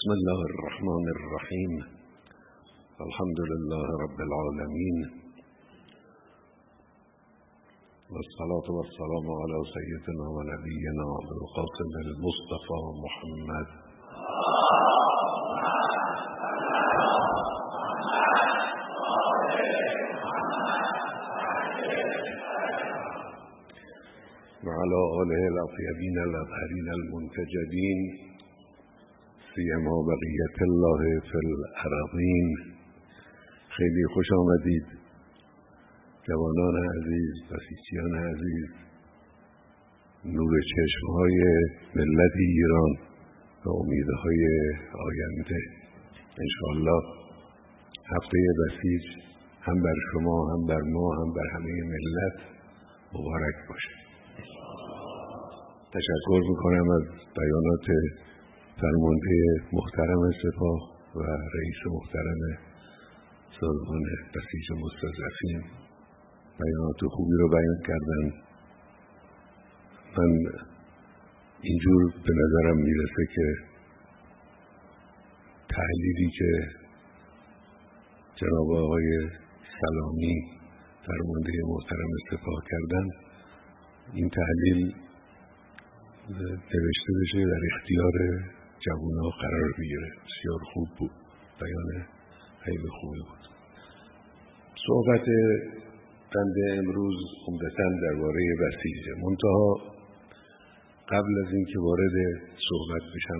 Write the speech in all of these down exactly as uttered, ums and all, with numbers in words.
بسم الله الرحمن الرحیم. الحمد لله رب العالمین والصلاة والسلام على سيدنا ونبينا القاسم المصطفى محمد وعلى آله الأطيبين الأطهرين المنتجبين سیما بقیت الله فی الارضین. خیلی خوش آمدید جوانان عزیز، بسیجیان عزیز، نور چشمهای ملت ایران و امیدهای آینده. انشاءالله هفته بسیج هم بر شما، هم بر ما، هم بر همه ملت مبارک باشه. تشکر میکنم از بیانات فرمانده محترم سپاه و رئیس محترم سازمان بسیج مستضعفین. بیانات خوبی رو بیان کردن. من اینجور به نظرم میرسه که تحلیلی که جناب آقای سلامی فرمانده محترم سپاه کردن، این تحلیل نوشته بشه در اختیار جوان‌ها قرار بگیره. بسیار خوب بود، بیان خیلی خوبی بود. صحبت بنده امروز عمدتاً درباره بسیجه. منتها قبل از اینکه وارد صحبت بشم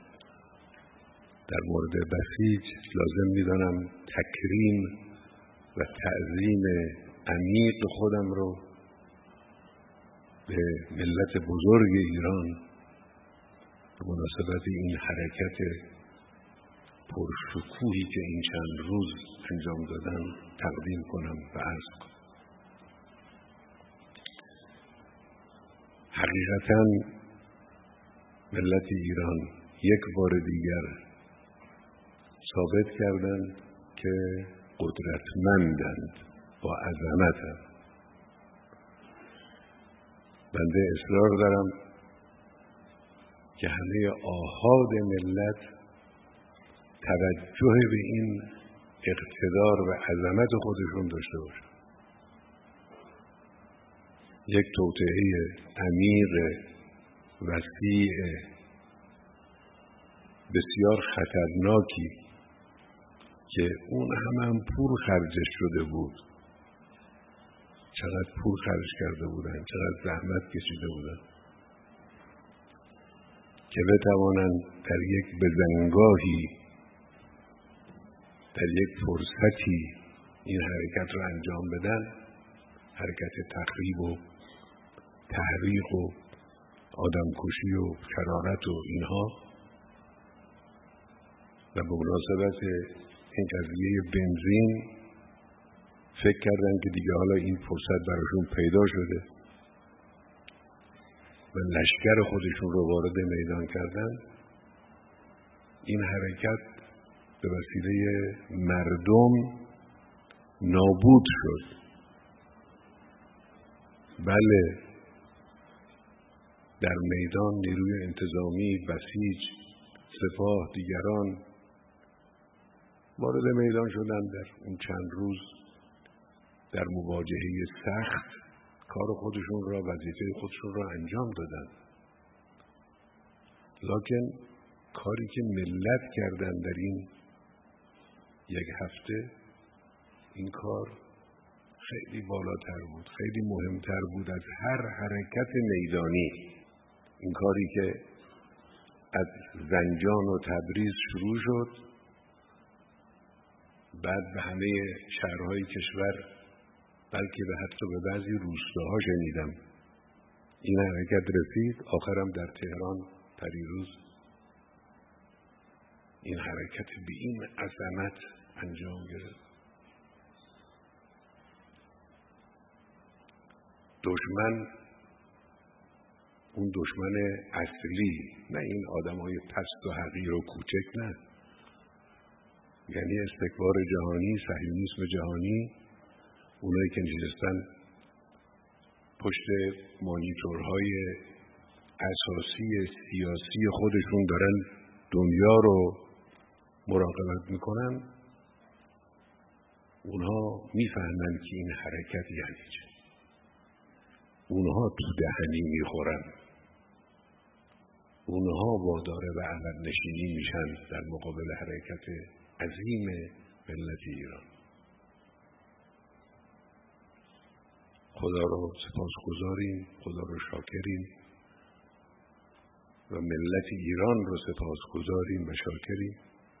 در مورد بسیج، لازم می‌دانم تکریم و تعظیم عمیق خودم رو به ملت بزرگ ایران به مناسبت این حرکت پرشکوهی که این چند روز انجام دادن تقدیم کنم و عرض کنم. حقیقتاً ملت ایران یک بار دیگر ثابت کردند که قدرتمندند، با عظمتند. بنده اصرار دارم که همه آحاد ملت توجه به این اقتدار و عظمت خودشون داشته باشن. یک توطئه عمیق، وسیع، بسیار خطرناکی که اون هم, هم پول خرجش شده بود، چقدر پول خرج کرده بودن، چقدر زحمت کشیده بودن که بتوانند در یک بزنگاهی، در یک فرصتی این حرکت رو انجام بدن. حرکت تخریب و تحریق و آدمکشی و شرارت و اینها. و به مناسبت این قضیه بنزین فکر کردن که دیگه حالا این فرصت براشون پیدا شده و لشکر خودشون رو وارد میدان کردن. این حرکت به وسیله مردم نابود شد. بله، در میدان نیروی انتظامی، بسیج، سپاه، دیگران وارد میدان شدن. در اون چند روز در مواجهه سخت کار خودشون را، وظیفه خودشون را انجام دادن. لکن کاری که ملت کردن در این یک هفته، این کار خیلی بالاتر بود، خیلی مهمتر بود از هر حرکت میدانی. این کاری که از زنجان و تبریز شروع شد، بعد به همه شهرهای کشور، بلکه به حتی به بعضی روستاها شنیدم این حرکت رسید. آخرم در تهران پریروز این حرکت به این عظمت انجام گرفت. دشمن، اون دشمن اصلی، نه این آدمای پست و حقیر و کوچک، نه، یعنی استکبار جهانی، صهیونیسم جهانی، اونایی که نشستن پشت مانیتورهای اساسی سیاسی خودشون دارن دنیا رو مراقبت میکنن اونها میفهمن که این حرکت یعنی چه. اونها تو دهنی میخورن، اونها وادار به عقب نشینی میشن در مقابل حرکت عظیم ملت ایران. خدا رو سپاسگزاریم، خدا رو شاکریم و ملت ایران رو سپاسگزاریم و شاکریم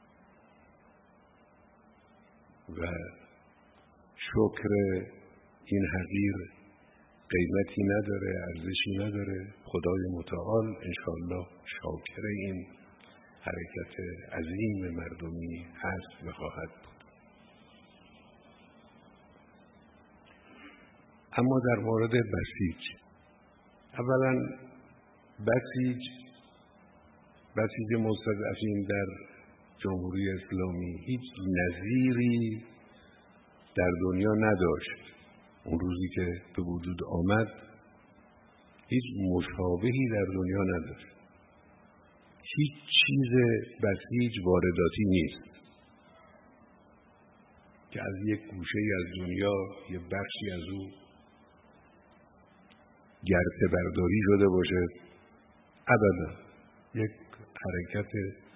و شکر این حقیر قیمتی نداره، ارزشی نداره. خدای متعال انشاءالله شاکر این حرکت عظیم مردمی هست و خواهد بود. اما در مورد بسیج، اولا بسیج بسیج مستضعفین در جمهوری اسلامی هیچ نظیری در دنیا نداشت. اون روزی که به وجود آمد هیچ مشابهی در دنیا نداشت. هیچ چیز بسیج وارداتی نیست که از یک گوشه از دنیا یه بخشی از او گرته برداری شده باشه. ابدا، یک حرکت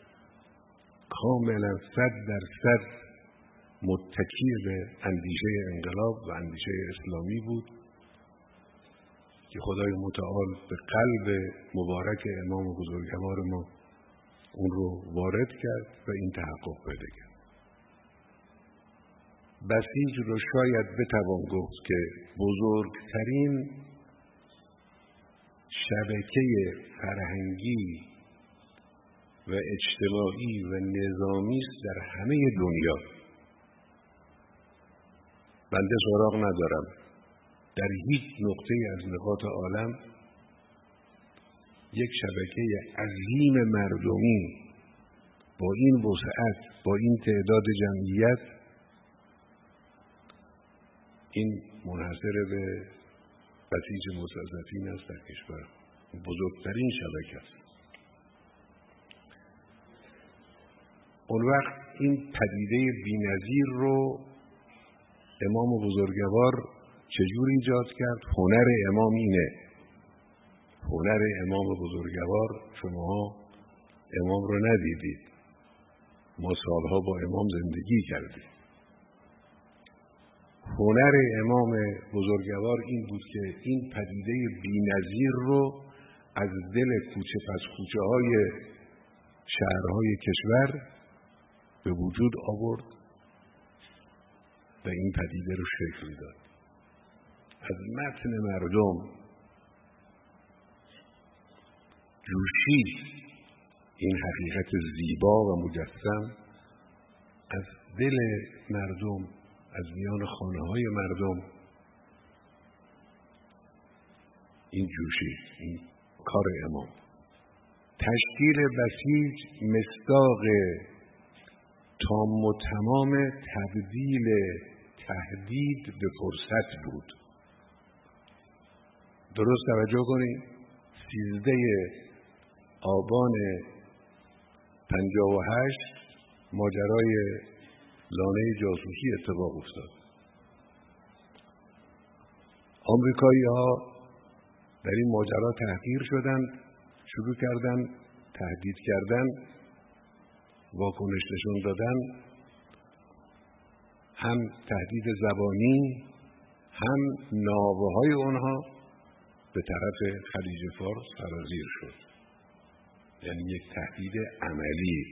کاملا صد درصد متکی به اندیشه انقلاب و اندیشه اسلامی بود که خدای متعال به قلب مبارک امام بزرگوار ما اون رو وارد کرد و این تحقق پیدا کرد. بسیج رو شاید بتوان گفت که بزرگترین شبکه فرهنگی و اجتماعی و نظامی است در همه دنیا. بنده سراغ ندارم در هیچ نقطه از نقاط عالم یک شبکه عظیم مردمی با این وسعت، با این تعداد جمعیت، این منحصر به بسیج مستضعفین است در کشور. بزرگترین شبکه است. اون وقت این پدیده بی‌نظیر رو امام بزرگوار چجور ایجاد کرد؟ هنر امام اینه. هنر امام بزرگوار، شماها امام رو ندیدید، ما سالها با امام زندگی کردیم. هنر امام بزرگوار این بود که این پدیده بی‌نظیر رو از دل کوچه پس کوچه های شهرهای کشور به وجود آورد و این پدیده رو شکل داد. از متن مردم جوشید این حقیقت زیبا و مجسم، از دل مردم، از میان خانه های مردم این جوشید. این کار امام. تشکیل بسیج مصداق تام و تمام تبدیل تهدید به فرصت بود. درست توجه کنید، سیزده آبان پنجاه و هشت ماجرای لانه جاسوسی اتفاق افتاد. آمریکایی ها در این ماجرا تحقیر شدند، شروع کردند تهدید کردن، واکنش نشون دادن، هم تهدید زبانی هم ناوه‌های اونها به طرف خلیج فارس سرازیر شد. یعنی یک تهدید عملی.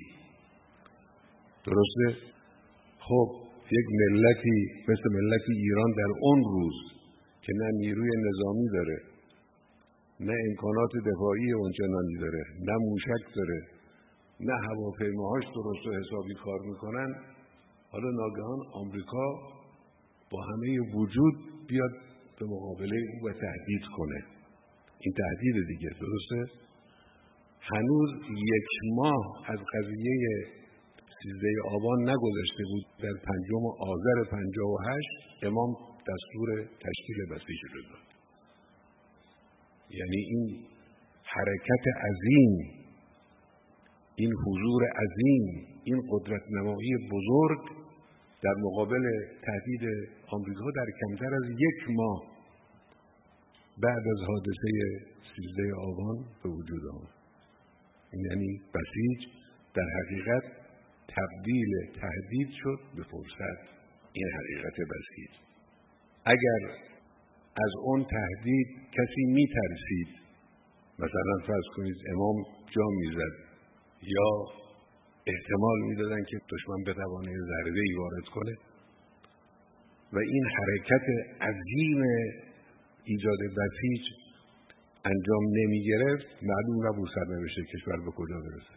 درسته؟ خب یک ملتی مثل ملت ایران در اون روز که نه نیروی نظامی داره، نه امکانات دفاعی اونچنانی داره، نه موشک داره، نه هواپیماهاش درست و حسابی کار میکنن، حالا ناگهان آمریکا با همه وجود بیاد به مقابله او و تهدید کنه. این تهدید دیگه. درسته؟ هنوز یک ماه از قضیه سیزده آبان نگذشته بود، در پنجم آذر پنجاه و هشت امام دستور تشکیل بسیج رو داد. یعنی این حرکت عظیم، این حضور عظیم، این قدرت نمایی بزرگ در مقابل تهدید آمریکا در کمتر از یک ماه بعد از حادثه سیزده آبان به وجود آمد. یعنی بسیج در حقیقت تبدیل تهدید شد به فرصت. این حقیقت بسیج. اگر از اون تهدید کسی میترسید، مثلا فرض کنید امام جا میزد یا احتمال میدادن که دشمن بتوانه ضربه‌ای وارد کنه و این حرکت عظیم ایجاد بسیج انجام نمی گرفت، معلوم نبود سرنوشت کشور به کجا برسه.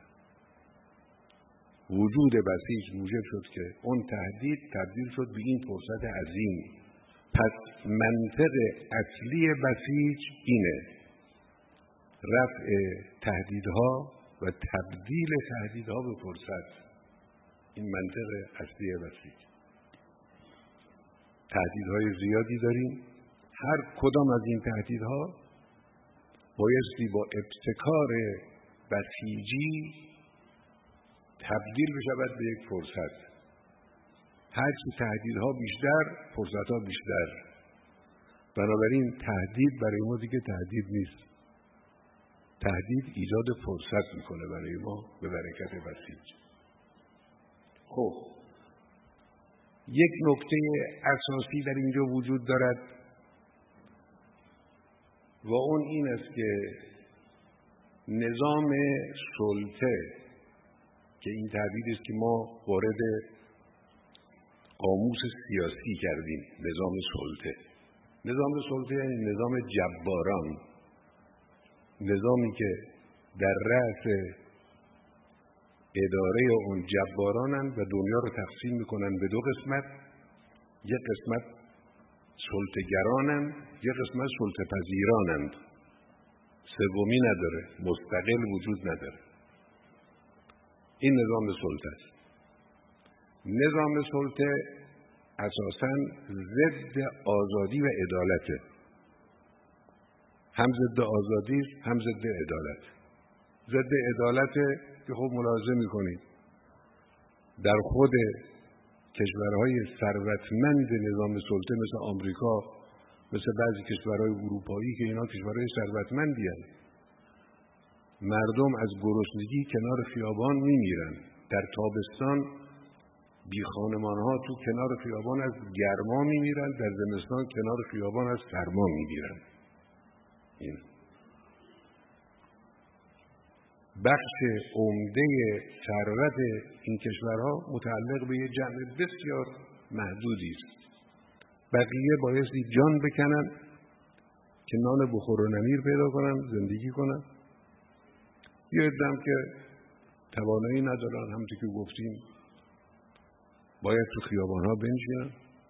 وجود بسیج موجب شد که اون تهدید تبدیل شد به این فرصت عظیم. پس منطق اصلی بسیج اینه: رفع تهدیدها و تبدیل تهدیدها به فرصت. این منطق اصلی بسیج. تهدیدهای زیادی داریم. هر کدام از این تهدیدها بایستی با ابتکار بسیجی تبدیل بشود به یک فرصت. هرچی تهدیدها بیشتر، فرصتها بیشتر. بنابراین تهدید برای ما دیگه تهدید نیست. تهدید ایجاد فرصت میکنه برای ما به برکت بسیج. خب یک نکته اساسی در اینجا وجود دارد و اون این است که نظام سلطه، که این تعبیری است که ما وارد قاموس سیاسی کردیم، نظام سلطه. نظام سلطه یعنی نظام جباران، نظامی که در رأس اداره اون جبارانند و دنیا رو تقسیم میکنن به دو قسمت. یک قسمت سلطه‌گرانند، یک قسمت سلطه پذیرانند. سومی نداره، مستقل وجود نداره. این نظام سلطه است. نظام سلطه اساساً ضد آزادی و عدالته. هم ضد آزادی است، هم ضد عدالت. ضد عدالت که خب ملاحظه میکنید در خود کشورهای ثروتمند نظام سلطه مثل آمریکا، مثل بعضی کشورهای اروپایی که اینا کشورهای ثروتمندی هستند، مردم از گرسنگی کنار خیابان میمیرن. در تابستان بی خانمانها تو کنار خیابان از گرما میمیرن، در زمستان کنار خیابان از سرما میمیرن. این بخش عمده ثروت این کشورها متعلق به یه جمع بسیار محدودی است. بقیه بایستی جان بکنن که نان بخور و نمیر پیدا کنن، زندگی کنن. یه عده‌ام که توانایی ندارن، همونطور که گفتیم باید تو خیابان‌ها بنشینن،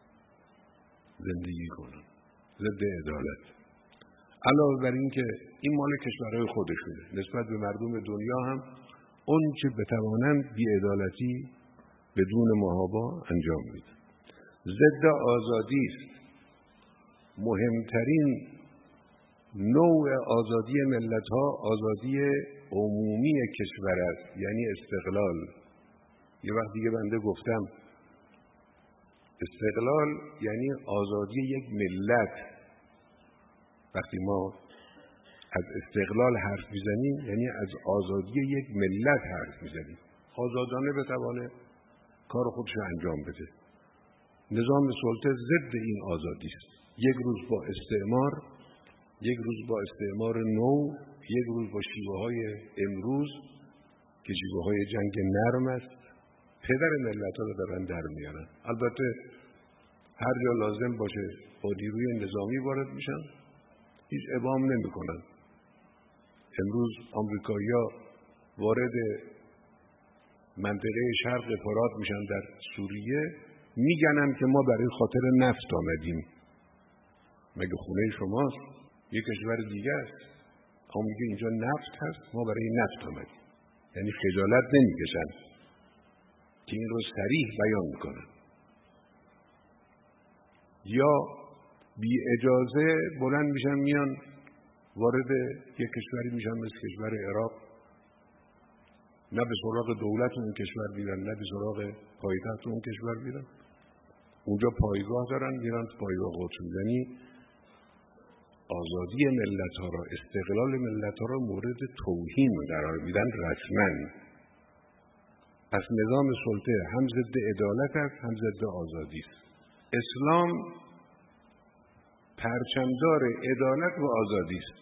زندگی کنن. ضد عدالت. علاوه بر این که این مال کشورهای خودشونه، نسبت به مردم دنیا هم اون که بتوانند بی‌عدالتی بدون محابا انجام میدن. ضد آزادی است. مهمترین نوع آزادی ملت‌ها آزادی عمومی کشور است، یعنی استقلال. یه وقت دیگه بنده گفتم استقلال یعنی آزادی یک ملت. وقتی ما از استقلال حرف میزنیم یعنی از آزادی یک ملت حرف میزنیم. آزادانه بتوانه کار خودش انجام بده. نظام سلطه ضد این آزادی است. یک روز با استعمار، یک روز با استعمار نو، یک روز با شیوه های امروز که شیوه های جنگ نرم است، پدر ملت ها رو دارن در میارن. البته هر جا لازم باشه با نیروی نظامی وارد میشن، هیچ ابهام نمی کنن. امروز آمریکایی‌ها وارد منطقه شرق فرات میشن در سوریه، میگنن که ما برای خاطر نفت آمدیم. مگه خونه شماست؟ یک کشور دیگه است. اما میگه اینجا نفت هست، ما برای نفت آمدیم. یعنی خجالت نمیکشن که این رو صریح بیان میکنن. یا بی اجازه بلند میشن، میان وارد یک کشوری میشن مثل کشور عراق، نه به سراغ دولت اون کشور میرن، نه به سراغ پایتخت اون کشور میرن. اونجا پایگاه دارن، میرن پایگاه خودشون. یعنی آزادی ملت ها را، استقلال ملت ها را مورد توهین قرار میدن رسما. پس نظام سلطه هم ضد عدالت است، هم ضد آزادی است. اسلام پرچمدار عدالت و آزادی است.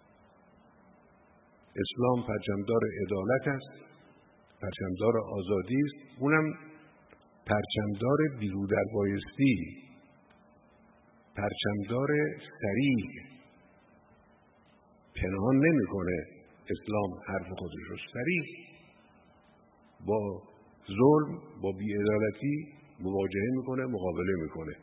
اسلام پرچمدار عدالت است، پرچمدار آزادی است، اونم پرچمدار بیرودربایستی، پرچمدار صریح. پنهان نمیکنه اسلام حرف خودش رو، صریح با ظلم، با بی‌عدالتی مواجهه میکنه، مقابله میکنه.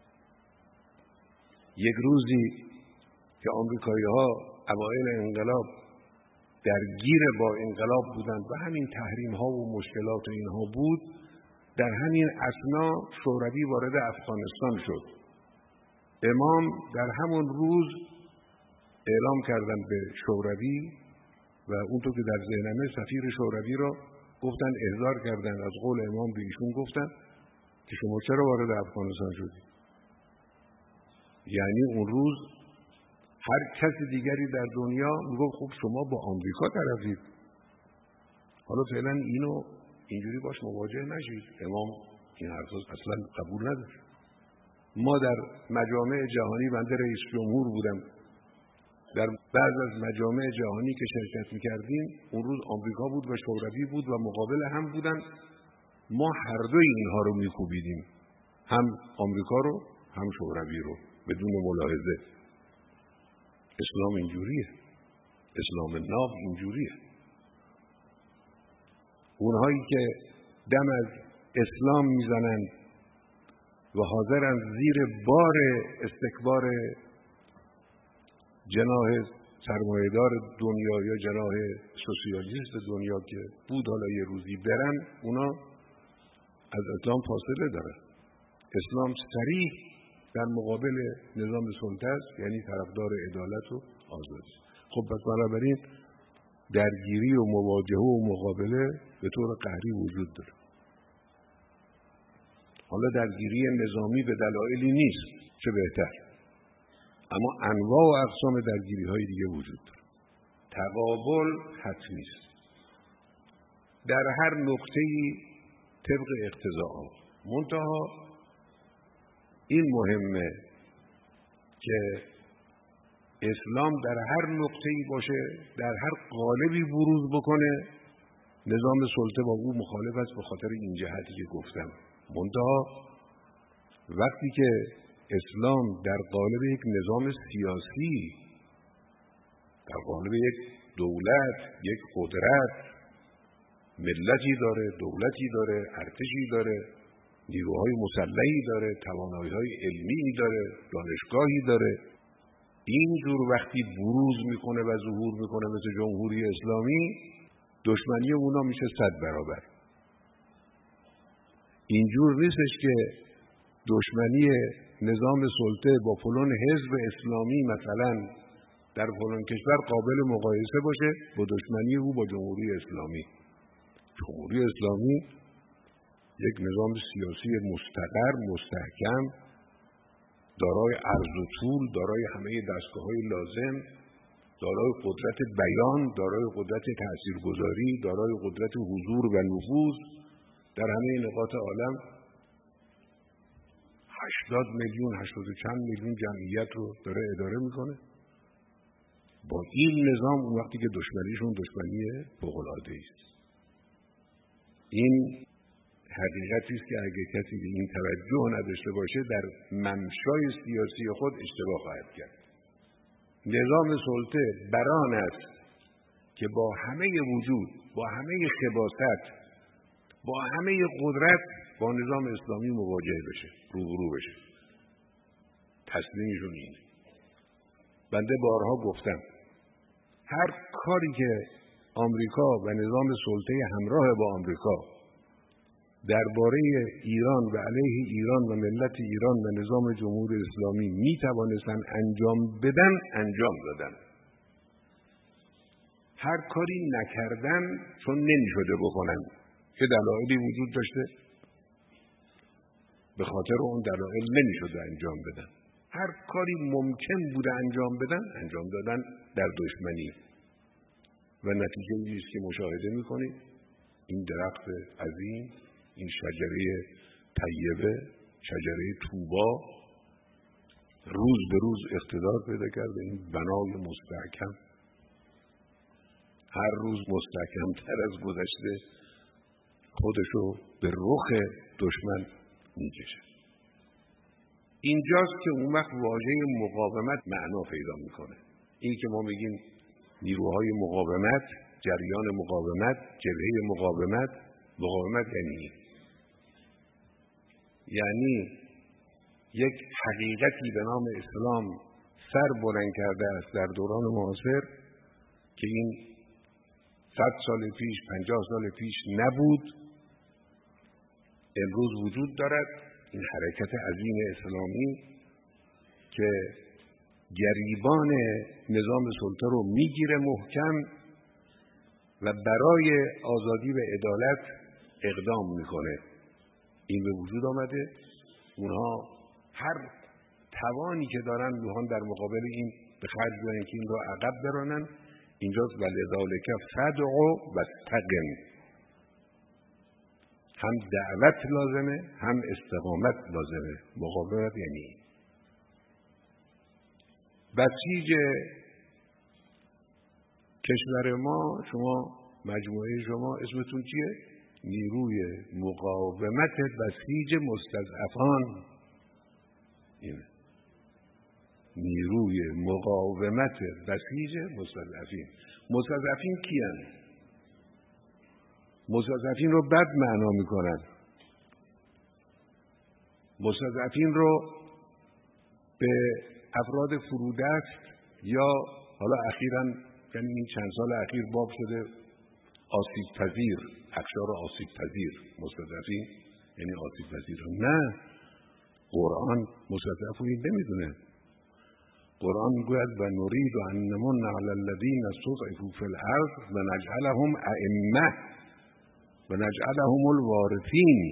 یک روزی که آمریکایی‌ها اوایل انقلاب درگیر با انقلاب بودند و همین تحریم‌ها و مشکلات اینها بود، در همین اثنا شوروی وارد افغانستان شد. امام در همون روز اعلام کردن به شوروی و اونطور که در ذهنمه سفیر شوروی را گفتن، احضار کردن، از قول امام به ایشون گفتن که شما چرا وارد افغانستان شدید؟ یعنی اون روز هر کس دیگری در دنیا میگفت خب شما با آمریکا طرفید، حالا فعلا اینو اینجوری باش مواجه نشید. امام این حرفا اصلا قبول نداشت. ما در مجامع جهانی، بنده رئیس جمهور بودم، در بعض از مجامع جهانی که شرکت میکردیم اون روز آمریکا بود و شوروی بود و مقابل هم بودن. ما هر دوی اینها رو میکوبیدیم، هم آمریکا رو هم شوروی رو، بدون ملاحظه. اسلام اینجوریه، اسلام ناب اینجوریه. اونهایی که دم از اسلام میزنند و حاضرند زیر بار استکبار جناح سرمایه‌دار دنیا یا جناح سوسیالیست دنیا که بود حالا یه روزی برن، اونا از اسلام فاصله دارن. اسلام صریح در مقابل نظام سلطه است، یعنی طرفدار عدالت و آزادی. خب پس بنابراین درگیری و مواجهه و مقابله به طور قهری وجود داره. حالا درگیری نظامی به دلایلی نیست، چه بهتر، اما انواع و اقسام درگیری های دیگه وجود داره. تقابل حتمی است در هر نقطه‌ای طبق اقتضاءات. منتها این مهمه که اسلام در هر نقطه‌ای باشه، در هر قالبی بروز بکنه، نظام سلطه با او مخالف است به خاطر این جهتی که گفتم. منتها وقتی که اسلام در قالب یک نظام سیاسی، در قالب یک دولت، یک قدرت، ملتی داره، دولتی داره، ارتشی داره، نیروهای مسلحی داره، توانایی‌های علمی داره، دانشگاهی داره، اینجور وقتی بروز میکنه و ظهور میکنه مثل جمهوری اسلامی، دشمنی اونا میشه صد برابر. اینجور نیستش که دشمنی نظام سلطه با فلان حزب اسلامی مثلا در فلان کشور قابل مقایسه باشه با دشمنی او با جمهوری اسلامی. جمهوری اسلامی یک نظام سیاسی مستقر، مستحکم، دارای عرض و طول، دارای همه دستگاه‌های لازم، دارای قدرت بیان، دارای قدرت تاثیرگذاری، دارای قدرت حضور و نفوذ در همه نقاط عالم. هشتاد میلیون، هشتاد و چند میلیون جمعیت رو داره اداره میکنه. با این نظام اون وقتی که دشمنیشون دشمنی فوق‌العاده‌ای است. این حقیقتی است که اگه کسی به این توجه نداشته باشه در منشای سیاسی خود اشتباه خواهد کرد. نظام سلطه بران است که با همه وجود، با همه خباثت، با همه قدرت با نظام اسلامی مواجه بشه، روبرو بشه. تسلیمشون اینه. بنده بارها گفتم هر کاری که آمریکا و نظام سلطه همراه با آمریکا درباره ایران و علیه ایران و ملت ایران و نظام جمهوری اسلامی می توانستن انجام بدن، انجام دادن. هر کاری نکردن چون نمیشده بکنن که دلایلی وجود داشته، به خاطر اون دلایل نمیشده انجام بدن. هر کاری ممکن بوده انجام بدن انجام دادن در دشمنی و نتیجه ایست که مشاهده میکنید این درخت عظیم، این شجره طیبه، شجره طوبا روز به روز اقتدار پیدا کرده. این بنای مستحکم هر روز مستحکمتر از گذشته خودشو به رخ دشمن میکشه. اینجاست که اون وقت واژه مقاومت معنا پیدا میکنه. این که ما میگیم نیروهای مقاومت، جریان مقاومت، جبهه مقاومت. مقاومت یعنی یعنی یک حقیقتی به نام اسلام سر بلند کرده است در دوران معاصر که این صد سال پیش، پنجاه سال پیش نبود، امروز وجود دارد. این حرکت عظیم اسلامی که گریبان نظام سلطه رو میگیره محکم و برای آزادی و عدالت اقدام میکنه. این به وجود آمده. اونها هر توانی که دارن میخوان در مقابل این به خرج بدن که این رو عقب برانن. اینجاست ولذالک فدع واستقم. هم دعوت لازمه، هم استقامت لازمه. مقاومت یعنی بسیج کشور ما، شما مجموعه شما اسمتون چیه؟ نیروی مقاومت بسیج مستضعفان. اینه نیروی مقاومت بسیج مستضعفین. مستضعفین کیان؟ مستضعفین رو بد معنا میکنن. مستضعفین رو به افراد فرودست یا حالا اخیراً یعنی این چند سال اخیر باب شده آسیب پذیر، اقشار آسیب پذیر. مستضعفین یعنی آسیب پذیر. نه، قرآن مستضعف رو این نمیدونه. قرآن میگوید و نرید ان نمن علی الذین استضعفوا فی الارض و نجعلهم ائمه و نجعلهم الوارثین.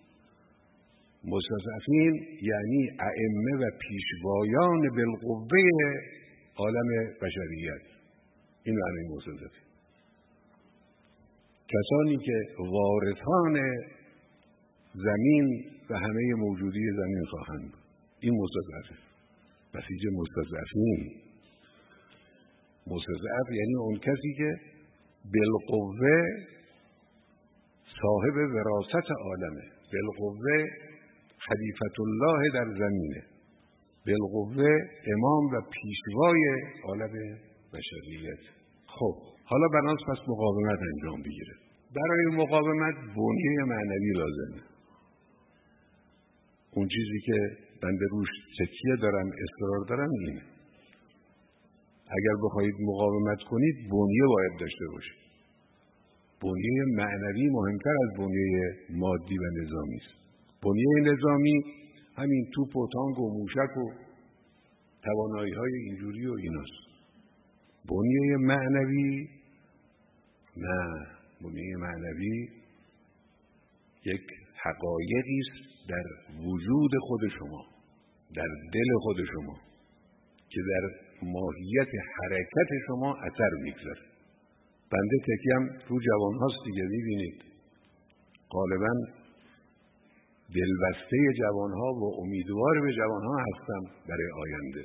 مستضعفین یعنی ائمه و پیشوایان بالقوه عالم بشریت. این معنی مستضعفین. کسانی که وارثان زمین و همه موجودی زمین خواهند. این مستضعف. بسیج مستضعفین. مستضعف یعنی اون کسی که بالقوه صاحب وراثت عالمه. بالقوه خلیفت الله در زمینه. بالقوه امام و پیشوای عالم بشریت. خب حالا بناس پس مقاومت انجام بگیره. برای مقاومت بنیه معنوی لازمه. اون چیزی که بنده روش تکیه دارم، اصرار دارم اینه. اگر بخواید مقاومت کنید بنیه باید داشته باشید. بنیه معنوی مهمتر از بنیه مادی و نظامی است. بنیه نظامی همین توپ و تانک و موشک و توانایی های اینجوری و ایناست. بنیه معنوی نه. بنیه معنوی یک حقایقی است در وجود خود شما، در دل خود شما که در ماهیت حرکت شما اثر میگذاره. بنده تکیم رو جوان هاست دیگه. میبینید غالبا دلبسته جوان ها و امیدوار به جوان ها هستم برای آینده.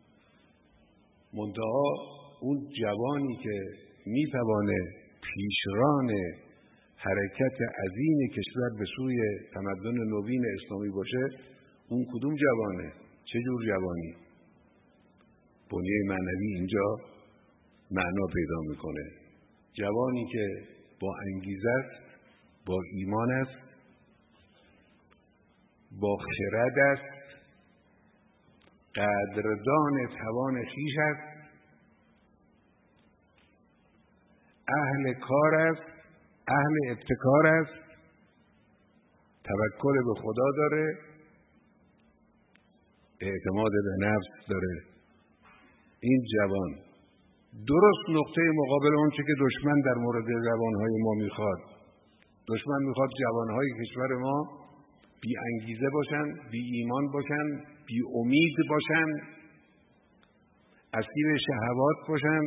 منتها اون جوانی که میتوانه پیشران حرکت عظیم کشور به سوی تمدن نوین اسلامی باشه، اون کدوم جوانه؟ چه جور جوانی؟ بنیه معنوی اینجا معنا پیدا میکنه. جوانی که با انگیزه است، با ایمان است، با خرد است، قدردان توان خویش است، اهل کار است، اهل ابتکار است، توکل به خدا داره، اعتماد به نفس داره. این جوان درست نقطه مقابل اون چه که دشمن در مورد جوانهای ما میخواد. دشمن میخواد جوانهای کشور ما بی انگیزه باشن، بی ایمان باشن، بی امید باشن، اسیر شهوات باشن،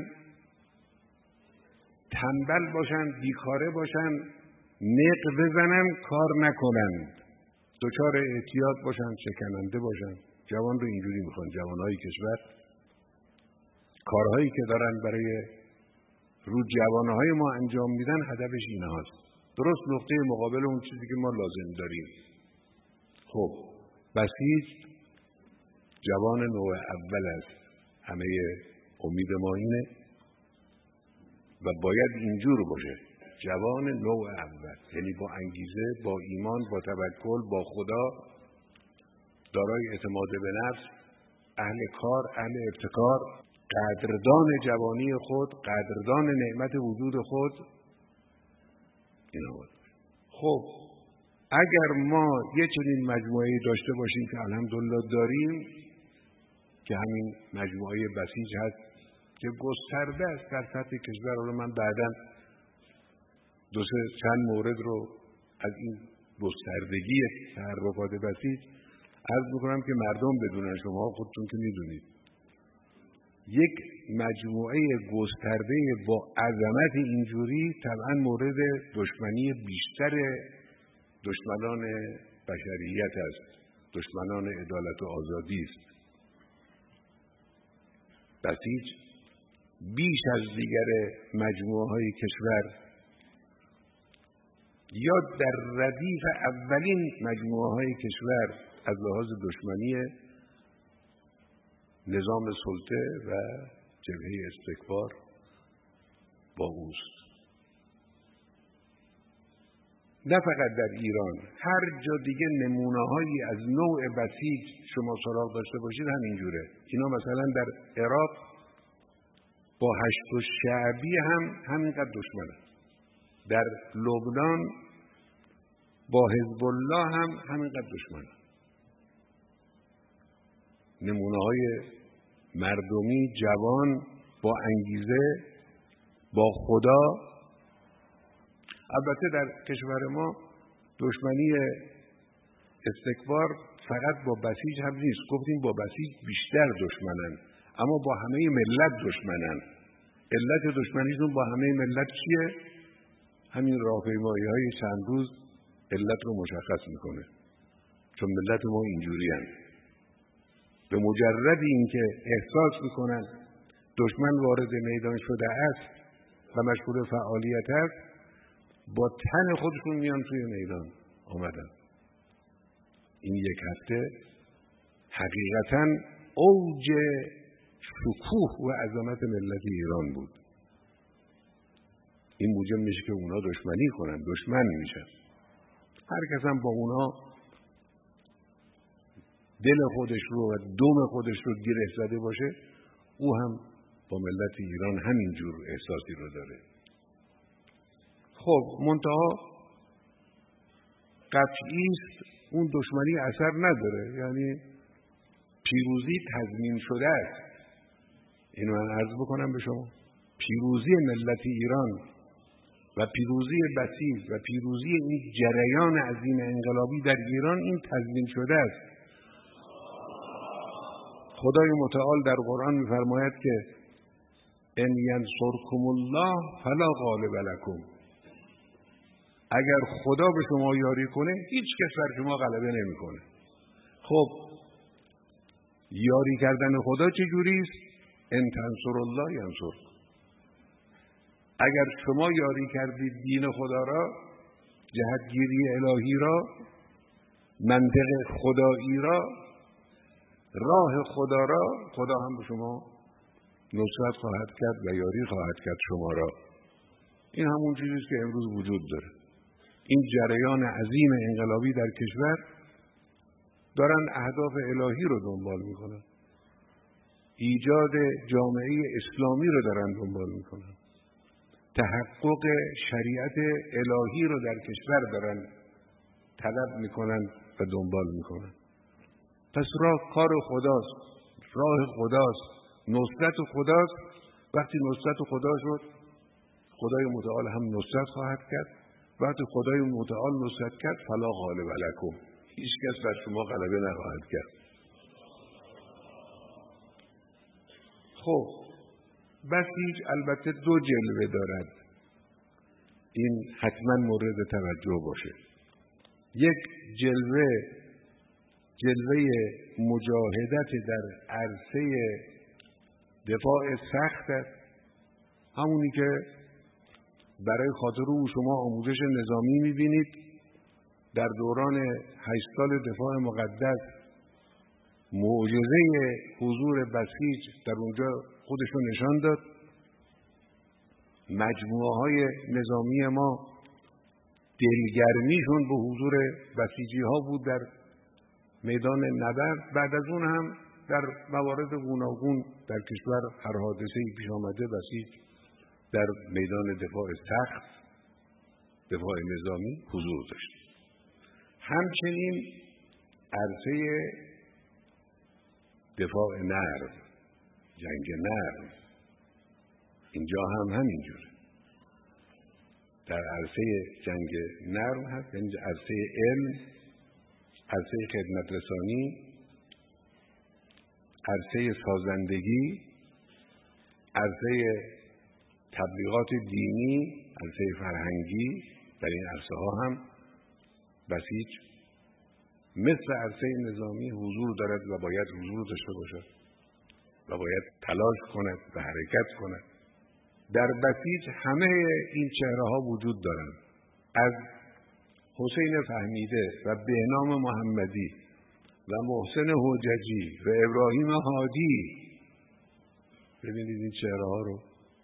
تنبل باشن، بیکاره باشن، نق بزنن، کار نکنن، دچار اعتیاد باشن، شکننده باشن. جوان رو اینجوری میخوان. جوانهای کشور کارهایی که دارن برای رو جوانهای ما انجام میدن هدفش این هاست. درست نقطه مقابل اون چیزی که ما لازم داریم. خب بسیج جوان نوع اول است. همه امید ما اینه و باید اینجور باشه. جوان نوع اول، یعنی با انگیزه، با ایمان، با توکل، با خدا، دارای اعتماد به نفس، اهل کار، اهل ابتکار، قدردان جوانی خود، قدردان نعمت وجود خود. اینا بود. خب اگر ما یه چنین مجموعه داشته باشیم که الحمدلله داریم، که همین مجموعه بسیج هست که گسترده است در سطح کشور، رو من بعداً دو سه چند مورد رو از این گستردگی تحرکات بسیج عرض میکنم که مردم بدونن، شما خودتون که میدونید. یک مجموعه گسترده با عظمت اینجوری طبعا مورد دشمنی بیشتر دشمنان بشریت است، دشمنان عدالت و آزادی است. بسیج بیش از دیگر مجموعه های کشور یا در ردیف اولین مجموعه های کشور از لحاظ دشمنی نظام سلطه و جبهه استکبار با اوست. نه فقط در ایران، هر جا دیگه نمونه هایی از نوع بسیج شما سراغ داشته باشید همینجوره. اینا مثلا در عراق با هشت و شعبی هم همینقدر دشمنه. در لبنان با حزب الله هم همینقدر دشمنه. نمونه های مردمی جوان با انگیزه، با خدا. البته در کشور ما دشمنی استکبار فقط با بسیج هم نیست. گفتیم با بسیج بیشتر دشمنن، اما با همه ملت دشمنن. علت دشمنیشون با همه ملت چیه؟ همین راهپیمایی های چند روز علت رو مشخص میکنه. چون ملت ما اینجوری هست. به مجرد اینکه احساس میکنن دشمن وارد میدان شده است و مشغول فعالیت است، با تن خودشون میان توی میدان آمدن. این یک هفته حقیقتاً اوج شکوه و عظمت ملت ایران بود. این موجب میشه که اونا دشمنی کنن، دشمن میشن. هر کس هم با اونا دل خودش رو و دم خودش رو گره زده باشه، او هم با ملت ایران همینجور احساسی رو داره. خب منتها قطعی است اون دشمنی اثر نداره، یعنی پیروزی تضمین شده است. اینو من عرض بکنم به شما. پیروزی ملت ایران و پیروزی بسیج و پیروزی این جریان عظیم انقلابی در ایران این تضمین شده است. خدای متعال در قرآن می‌فرماید که ان ینصرکم الله فلا غالب لکم. اگر خدا به شما یاری کنه هیچ کس بر شما غلبه نمی‌کنه. خب یاری کردن خدا چه جوری است؟ ان تنصر الله ینصرکم. اگر شما یاری کردید دین خدا را، جهتگیری الهی را، منطق خدایی را، راه خدا را، خدا هم به شما نصرت خواهد کرد و یاری خواهد کرد شما را. این همون چیزیست که امروز وجود داره. این جریان عظیم انقلابی در کشور دارن اهداف الهی رو دنبال میکنن. ایجاد جامعه اسلامی رو دارن دنبال میکنن. تحقق شریعت الهی رو در کشور دارن طلب میکنن و دنبال میکنن. پس راه کار خداست، راه خداست، نصرت خداست وقتی نصرت خدا شد، خدای متعال هم نصرت خواهد کرد. وقتی خدای متعال نصرت کرد، فلا غالب لکم، هیچ کس بر شما غلبه نخواهد کرد. خب بسیج البته دو جلوه دارد، این حتما مورد توجه باشه. یک جلوه جلوه مجاهدت در عرصه دفاع سخت است، همونی که برای خاطر او شما آموزش نظامی میبینید. در دوران هشت سال دفاع مقدس معجزه حضور بسیج در اونجا خودشو نشان داد. مجموعه های نظامی ما دلگرمیشون به حضور بسیجی ها بود در میدان نبرد. بعد از اون هم در موارد گوناگون در کشور هر حادثه‌ای پیش آمده بسیج در میدان دفاع سخت، دفاع نظامی حضور داشت. همچنین عرصه دفاع نرم، جنگ نرم، اینجا هم همینجوره. در عرصه جنگ نرم هست، یعنی عرصه علم، عرصه خدمت رسانی، عرصه سازندگی، عرصه تبلیغات دینی، عرصه فرهنگی. در این عرصه ها هم بسیج مثل عرصه نظامی حضور دارد و باید حضور داشته باشد و باید تلاش کند و حرکت کند. در بسیج همه این چهره ها وجود دارند، از حسین فهمیده و بهنام محمدی و محسن حججی و ابراهیم هادی. ببینید این چهره ها رو،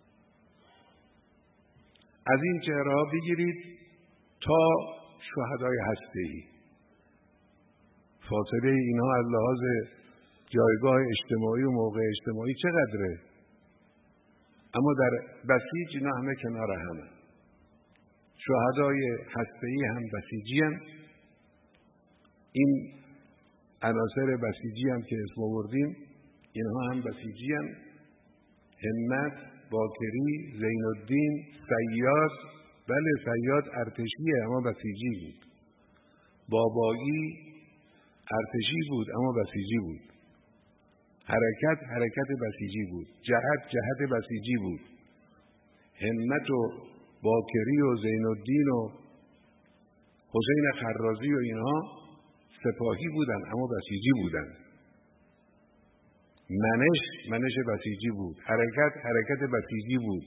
از این چهره ها بگیرید تا شهدای هسته‌ای. فاصله اینها از لحاظ جایگاه اجتماعی و موقع اجتماعی چقدره؟ اما در بسیج اینا همه کنار همه. شهدای هسته‌ای هم بسیجی هم. این عناصر بسیجی هم که اسم آوردیم اینها هم بسیجی هم. همت، باکری، زینالدین، صیاد. بله صیاد ارتشیه اما بسیجی بود. بابایی ارتشی بود اما بسیجی بود. حرکت حرکت بسیجی بود. جهت جهت بسیجی بود. همت و باکری و زینالدین و حسین خرازی و اینها سپاهی بودن اما بسیجی بودن. منش منش بسیجی بود. حرکت حرکت بسیجی بود.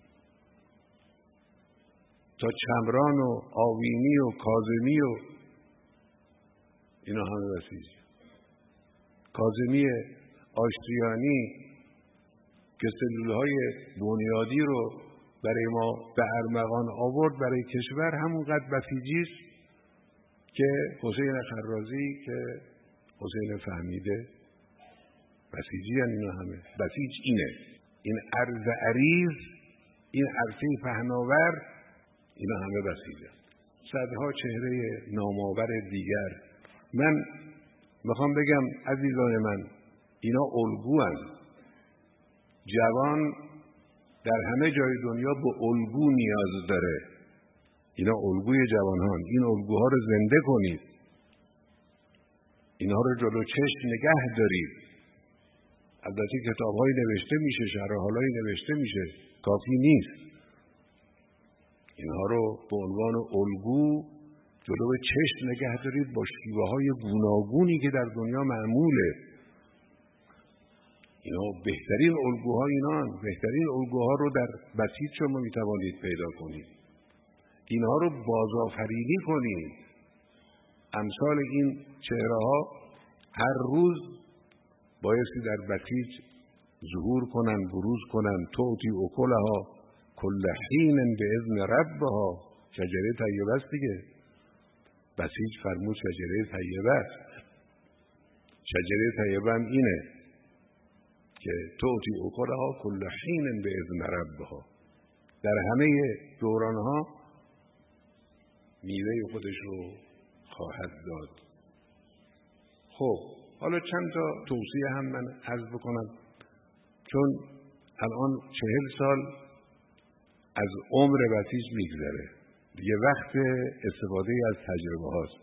تا چمران و آوینی و کاظمی و اینا همه بسیجی. کاظمی آشتیانی که سلولهای بنیادی رو برای ما به ارمغان آورد برای کشور، همونقدر بسیجی است که حسین خرازی، که حسین فهمیده بسیجی هن. اینا همه بسیج اینه. این عرض عریض، این عرصه پهناور، اینا همه بسیج هست. صدها چهره نامآور دیگر. من میخوام بگم عزیزان من، اینا الگو هست. جوان در همه جای دنیا به الگو نیاز داره. اینا الگوی جوانان. این الگوها رو زنده کنید. اینها رو جلو چشم نگه دارید. البته کتاب‌های نوشته میشه، شرح حالای نوشته میشه، کافی نیست. اینها رو به عنوان الگو جلو چشم نگه دارید با شیوه‌های گوناگونی که در دنیا معموله. اینا بهترین الگوها اینان. بهترین الگوها رو در بسیج شما میتوانید پیدا کنید. اینها رو بازآفرینی کنید. امثال این چهره ها هر روز بایستی در بسیج ظهور کنن، بروز کنن. توتی اکلها کل حین به اذن ربها. شجره طیبه است دیگه. بسیج فرمود شجره طیبه است. شجره طیبه هم اینه که توتی اکلها کل حین به اذن ربها. در همه دورانها میوه خودش رو خواهد داد. خب حالا چند تا توصیه هم من عرض بکنم، چون الان چهل سال از عمر بسیج میگذره، دیگه وقت استفاده از تجربه هاست.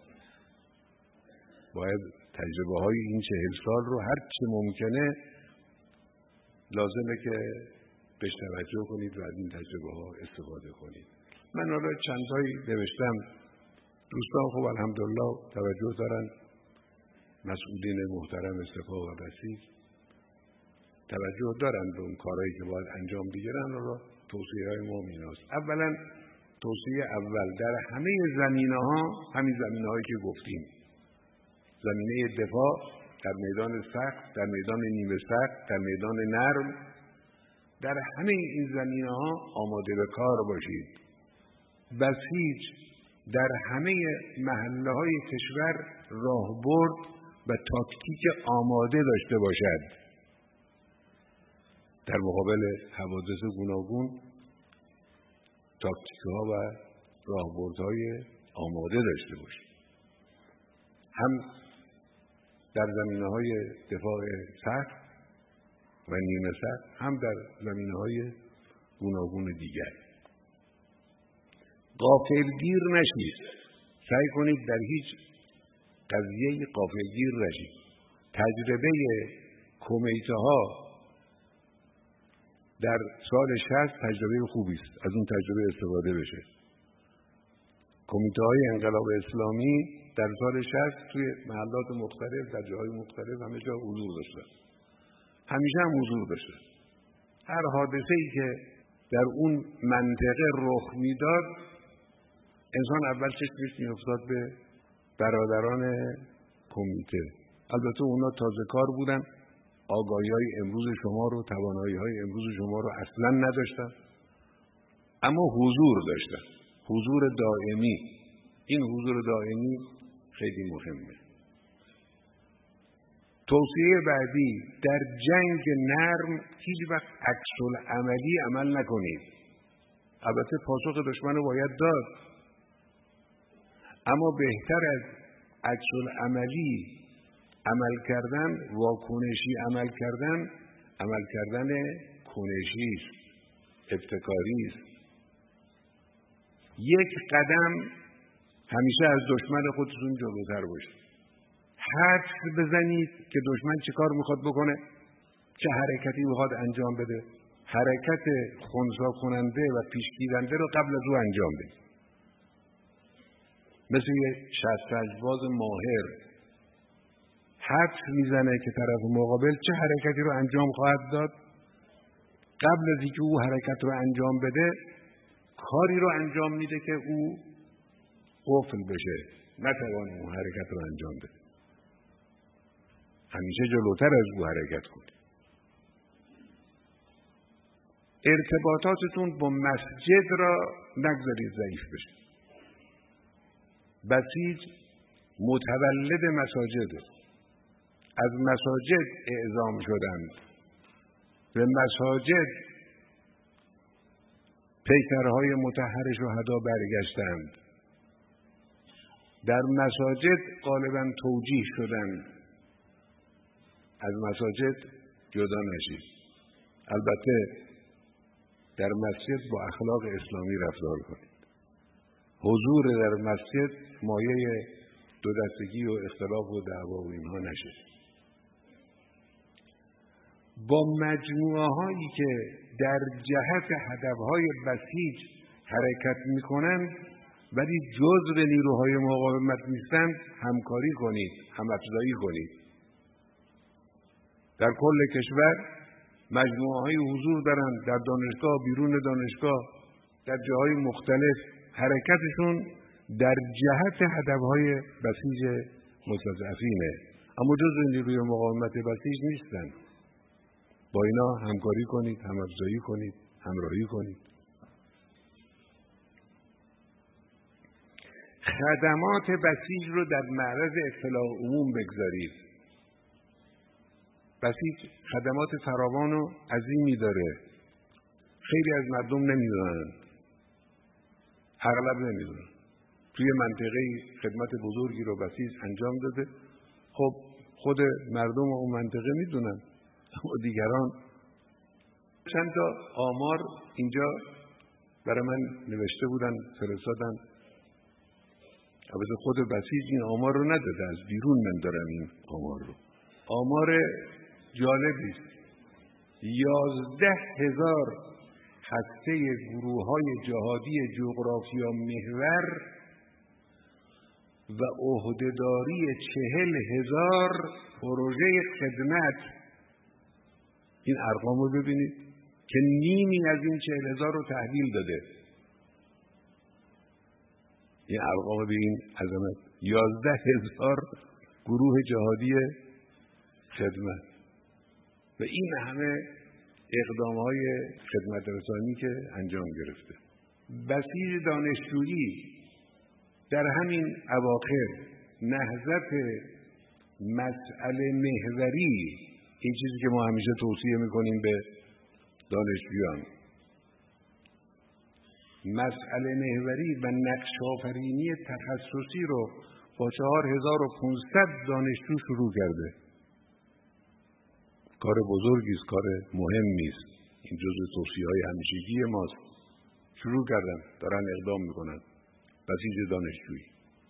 باید تجربه های این چهل سال رو هر چه ممکنه لازمه که بهش توجه کنید و از این تجربه ها استفاده کنید. من حالا چند تایی نوشتم، دوستان خوب الحمدلله توجه دارن، مسئولین محترم سپاه و بسیج توجه دارن به اون کارهایی که باید انجام بگیرن. و توصیه های ما ایناست. اولا توصیه اول در همه زمینه ها، همین زمینه هایی که گفتیم، زمینه دفاع، در میدان سخت، در میدان نیمه سخت، در میدان نرم، در همه این زمینه ها آماده به کار باشید. بسیج در همه محله های کشور راهبرد و تاکتیک آماده داشته باشد در مقابل حوادث گوناگون. تاکتیک ها و راهبردهای آماده داشته باشید، هم در زمینه های دفاع سخت و نیمه سخت، هم در زمینه های گوناگون دیگر. غافلگیر نشید، سعی کنید در هیچ قضیه غافلگیر نشید. تجربه کمیته ها در سال شصت تجربه خوبی است، از اون تجربه استفاده بشه. کمیته های انقلاب اسلامی در سال شصت توی محلات مختلف، در جاهای مختلف همه جا حضور داشتن، همیشه هم حضور داشتن. هر حادثه ای که در اون منطقه رخ میداد، انسان اول چشمش میافتاد به برادران کمیته. البته اونا تازه کار بودن، آگاهی های امروز شما رو، توانایی های امروز شما رو اصلا نداشتن، اما حضور داشتن، حضور دائمی. این حضور دائمی خیلی مهمه. توصیه بعدی، در جنگ نرم هیچ وقت عکس‌العملی عمل نکنید. البته پاسخ دشمن رو باید داد، اما بهتر از عکس‌العملی عمل کردن، واکنشی عمل کردن، عمل کردن کنشی است، ابتکاری است. یک قدم همیشه از دشمن خودتون جلوتر باشید. حدس بزنید که دشمن چه کار میخواد بکنه، چه حرکتی میخواد انجام بده. حرکت خنثی کننده و پیشگیرنده رو قبل از او انجام بدید. مثل یه شطرنج‌باز ماهر حدس میزنه که طرف مقابل چه حرکتی رو انجام خواهد داد. قبل از اینکه او حرکت رو انجام بده، کاری رو انجام میده که او قفل بشه، نتوانه اون حرکت رو انجام بده. همیشه جلوتر از او حرکت کنید. ارتباطاتتون با مسجد را نگذارید ضعیف بشه. بسیج متولد مساجد، از مساجد اعزام شدند، به مساجد پیکرهای مطهر شهدا برگشتند، در مساجد غالبا توجیه شدند. از مساجد جدا نشید. البته در مسجد با اخلاق اسلامی رفتار کنید. حضور در مسجد مایه دو دستگی و اختلاف و دعوا و اینها نشه. با مجموعه هایی که در جهت هدفهای بسیج حرکت میکنند ولی جزء نیروهای مقاومت نیستند همکاری کنید، هم افزایی کنید. در کل کشور مجموعه های حضور دارند، در دانشگاه، بیرون دانشگاه، در جاهای مختلف. حرکتشون در جهت هدفهای بسیج مستضعفینه، اما جزء نیروی مقاومت بسیج نیستند. با اینا همکاری کنید، هم افزایی کنید، همراهی کنید. خدمات بسیج رو در معرض اطلاع عموم بگذارید. بسیج خدمات فراوان و عظیمی داره. خیلی از مردم نمیدونن، اغلب نمیدونن. توی منطقه خدمت بزرگی رو بسیج انجام داده. خب خود مردم اون منطقه میدونن، اما دیگران چند تا آمار اینجا برای من نوشته بودن فرستادن. البته خود بسیج این آمار رو نداده، از بیرون من دارم این آمار رو. آمار جالبی است. یازده هزار هسته گروه های جهادی جغرافیا محور و عهدهداری چهل هزار پروژه خدمت. این ارقام رو ببینید که نیمی از این چهل هزار رو تحویل داده. این ارقام به این عظمت، یازده هزار گروه جهادی خدمت و این همه اقدامهای خدمت رسانی که انجام گرفته. بسیج دانشجویی در همین اواخر نهضت مسئله محوری، این چیزی که ما همیشه توصیه میکنیم به دانشجویان، مسئله محوری و نقش آفرینی تخصصی رو با چهار هزار و پانصد دانشجو شروع کرده. کار بزرگی است، کار مهمی است. این جزء توصیه‌های همیشگی ماست. شروع کردن، دارن اقدام میکنن. بسیج دانشجویی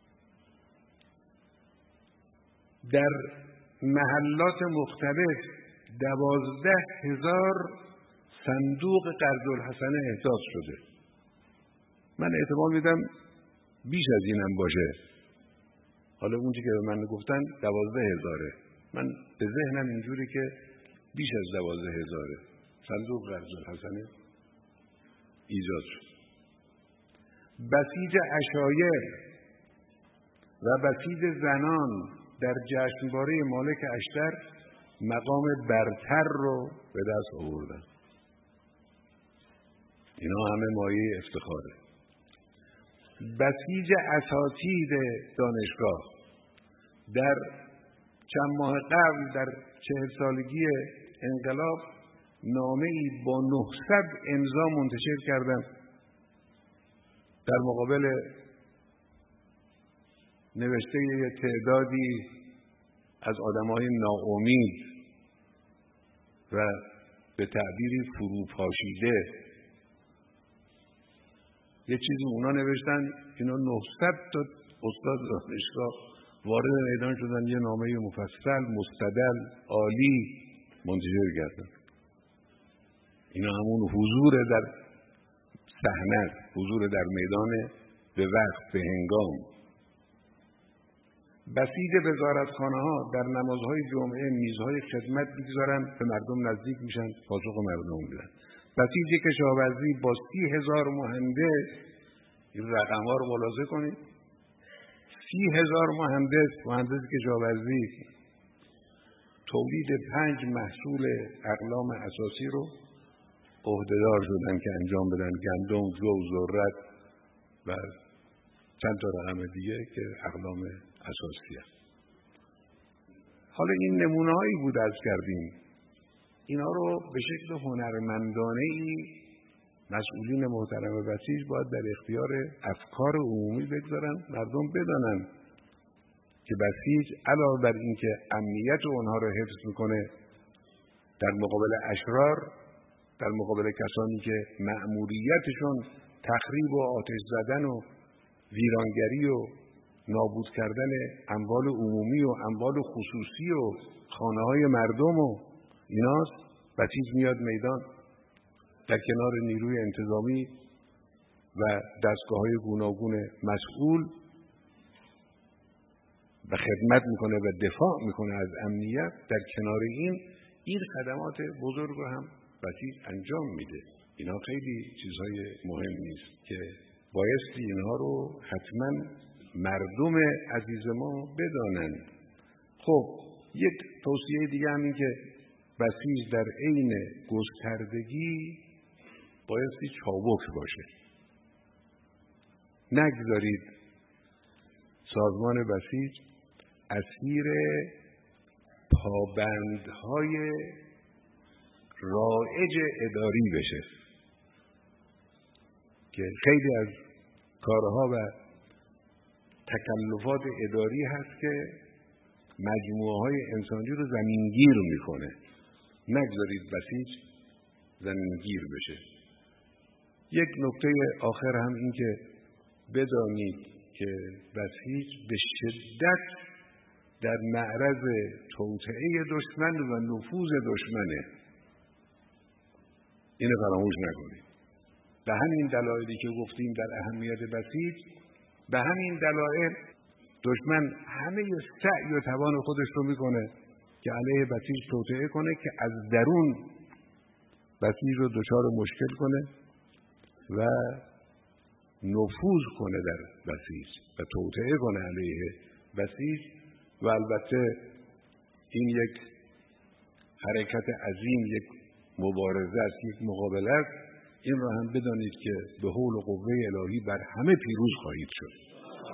در محلات مختلف دوازده هزار صندوق قرض الحسنه احداث شده. من احتمال میدم بیش از اینم باشه. حالا اونچه که به من گفتن دوازده هزاره، من به ذهنم اینجوری که بیش از دوازده هزاره صندوق قرض الحسنه ایجاد شد. بسیج عشایر و بسیج زنان در جشنواره مالک اشتر مقام برتر رو به دست آوردن. اینا همه مایه افتخاره. بسیج اساتید دانشگاه در چند ماه قبل در چهل سالگی انقلاب نامه‌ای با نهصد امضا منتشر کردن در مقابل نوشته یه تعدادی از آدم‌های ناامید و به تعبیری فروپاشیده. یه چیزی اونا نوشتن، اینا نهصد تا استاد دانشگاه وارد میدان شدن، یه نامه مفصل مستدل عالی منتشر کردن. اینا همون حضور در صحنه، حضور در میدان به وقت، به هنگام. بسیج وزارتخانه‌ها در نمازهای جمعه میزهای خدمت میگذارن، به مردم نزدیک میشن، پاسخ مردم میدن. بسیج کشاورزی با سی هزار مهندس، این رقم‌ها رو ملاحظه کنید، سی هزار مهندس، مهندس کشاورزی تولید پنج محصول اقلام اساسی رو عهدهدار شدن که انجام بدن: گندم، جو، ذرت و چند تا رقم دیگه که اقلام اساسی هست. حالا این نمونه هایی بود عرض کردیم. اینا رو به شکل هنرمندانه ای مسئولین محترم بسیج باید در اختیار افکار عمومی بگذارن، مردم بدانن که بسیج علاوه بر این که امنیت اونها رو حفظ میکنه در مقابل اشرار، در مقابل کسانی که مأموریتشون تخریب و آتش زدن و ویرانگری و نابود کردن اموال عمومی و اموال خصوصی و خانه‌های مردم و ایناست، بسیج میاد میدان در کنار نیروی انتظامی و دستگاه‌های گوناگون مسئول و خدمت میکنه و دفاع میکنه از امنیت. در کنار این این خدمات بزرگ رو هم بسیج انجام میده. اینا خیلی چیزهای مهمی است که بایستی اینها رو حتما مردم عزیز ما بدانند. خب یک توصیه دیگه همین که بسیج در عین گستردگی بایستی چابک باشه. نگذارید سازمان بسیج اسیر پابندهای رایج اداری بشه که خیلی از کارها و تکلفات اداری هست که مجموعه های انسانی رو زمینگیر میکنه. نگذارید بسیج زمینگیر بشه. یک نکته آخر هم این که بدانید که بسیج به شدت در معرض توطئه دشمن و نفوذ دشمنه. اینو فراموش نکنید. به همین دلایلی که گفتیم در اهمیت بسیج، به همین دلایل دشمن همه سعی و توان خودش رو میکنه که علیه بسیج توطئه کنه که از درون بسیج رو دچار مشکل کنه و نفوذ کنه در بسیج و توطئه کنه علیه بسیج. و البته این یک حرکت عظیم، یک مبارزه است، یک مقابله است. این را هم بدانید که به حول و قوه الهی بر همه پیروز خواهید شد.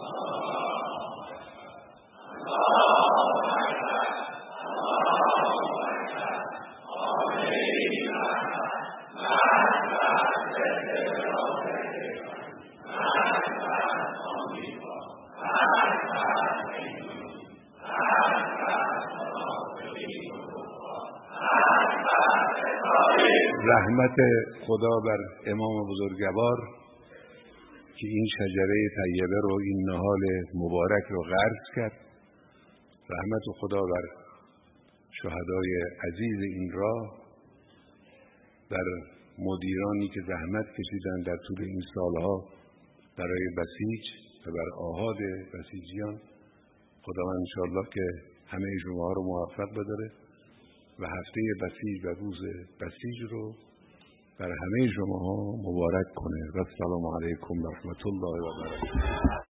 رحمت خدا بر امام بزرگوار که این شجره طیبه رو، این نهال مبارک رو غرس کرد. رحمت خدا بر شهدای عزیز این راه، بر مدیرانی که زحمت کشیدن در طول این سالها برای بسیج و بر آحاد بسیجیان. خداوند انشاءالله که همه شما رو موفق بداره و هفته بسیج و روز بسیج رو بر همه شما ها مبارک کنه. و السلام علیکم و رحمت الله و برکاته.